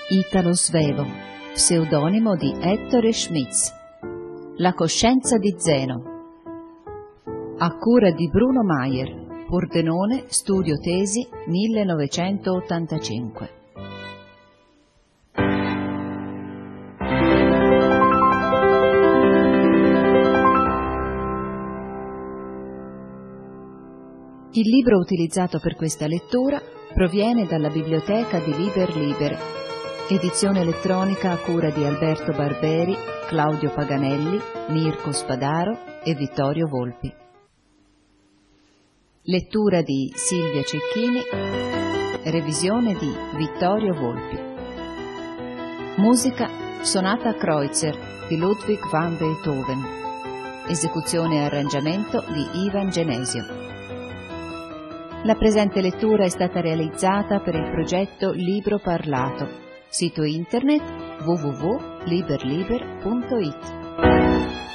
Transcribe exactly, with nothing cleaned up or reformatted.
Italo Svevo, pseudonimo di Ettore Schmitz. La coscienza di Zeno. A cura di Bruno Maier, Pordenone, Studio Tesi, millenovecentottantacinque. Il libro utilizzato per questa lettura proviene dalla biblioteca di Liber Liber, edizione elettronica a cura di Alberto Barberi, Claudio Paganelli, Mirko Spadaro e Vittorio Volpi. Lettura di Silvia Cecchini, revisione di Vittorio Volpi. Musica Sonata Kreutzer di Ludwig van Beethoven, esecuzione e arrangiamento di Ivan Genesio. La presente lettura è stata realizzata per il progetto Libro Parlato, sito internet w w w punto liber liber punto it.